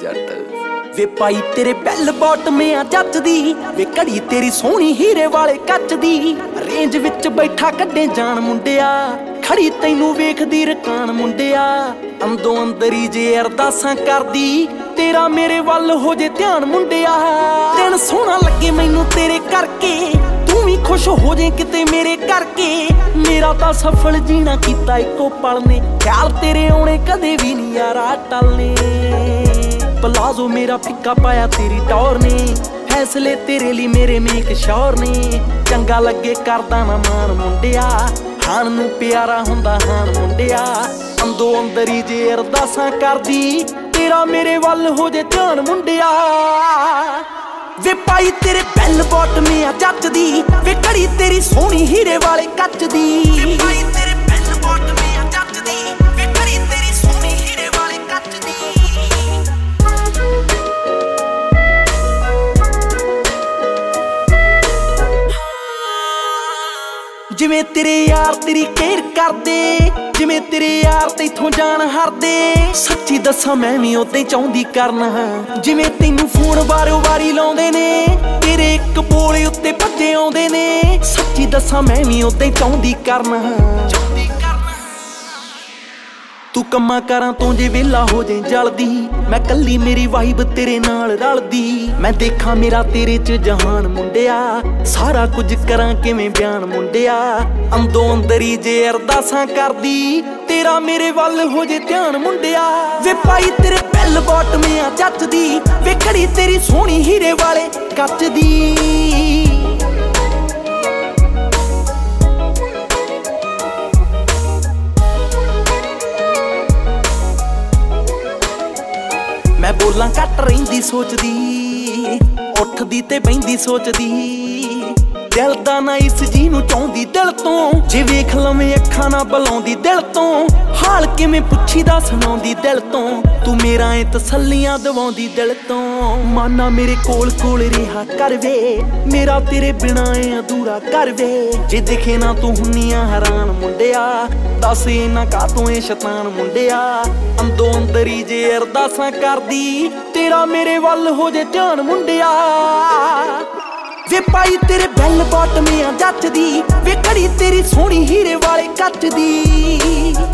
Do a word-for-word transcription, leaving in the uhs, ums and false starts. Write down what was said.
जट वे पाई तेरे बैल बॉटमिया जचदी वे घड़ी तेरी सोहनी हीरे वाले कच दी रेंज विच बैठा कड्डे जान मुंडिया खड़ी तैनू वेखदी रकान मुंडिया अंदों अंदरी जे अरदासां करदी तेरा मेरे वल हो जे ध्यान मुंडिया दिन सोहना लगे मैनू तेरे करके तू भी खुश हो जे किते मेरे करके मेरा तां सफल जीना कीता इको पल ने ख्याल तेरे आउणे कदे भी नहीं यारा टलने पलाजो मेरा फिक्का पाया तेरी टौर ने फैसले तेरे लिए मेरे मेक श्योर ने चंगा लगे करदा ना मान मुंडिया हान नू प्यारा हुंदा हान मुंडिया अंदो अंदरी जे अरदासां करदी तेरा मेरे वल हो जे ध्यान मुंडिया वे पाई तेरे बैल बॉटमिया जचदी वे घड़ी तेरी सोहनी हीरे वाले कच दी जिवें तेरे यार तेरी केयर करदे जिवें तेरे यार तैथों जान हरदे सच्ची दस्सां मैं भी उदां ही चाहुंदी करना जिवें तैनू फोन वारो वारी लाउंदे ने तेरे एक बोले उत्ते भज्जे आउंदे ने सच्ची दस्सां मैं भी उदां ही चाहुंदी करना तू कम्मा करां तों जे वेला हो जे जलदी मैं कल्ली मेरी वाइब तेरे नाल रलदी मैं देखा मेरा तेरे च जहान मुंडिया सारा कुछ करां किवें बयान मुंडिया अंदों अंदरी जे अरदासां करदी तेरा मेरे वल हो जे ध्यान मुंडिया वे पाई तेरे बैल बॉटमिया जचदी वे घड़ी तेरी सोहनी हीरे वाले कच दी मैं बोलां घट रहिंदी सोचदी उठदी ते बहिंदी सोचदी दिल दा ना इस जी नू चाहुंदी दिल तों जे वेख लवें अखां ना बुलाउंदी दिल तों हाल किवें पुछीदा सुणाउंदी दिल तों तू मेरा ऐ तसल्लियां दवाउंदी दिल तों माना मेरे कोल कोल रिहा कर वे मेरा तेरे बिना ऐ अधूरा कर वे जे दिखे ना तू हुन्नियां हैरान मुंडिया दस इन्ना कातों ऐ शैतान मुंडिया अंदों अंदरी जे अरदासां करदी तेरा मेरे वल हो जे ध्यान मुंडिया वे पाई तेरे बैल बॉटमिया जचदी वे घड़ी तेरी सोहनी हीरे वाले कच दी।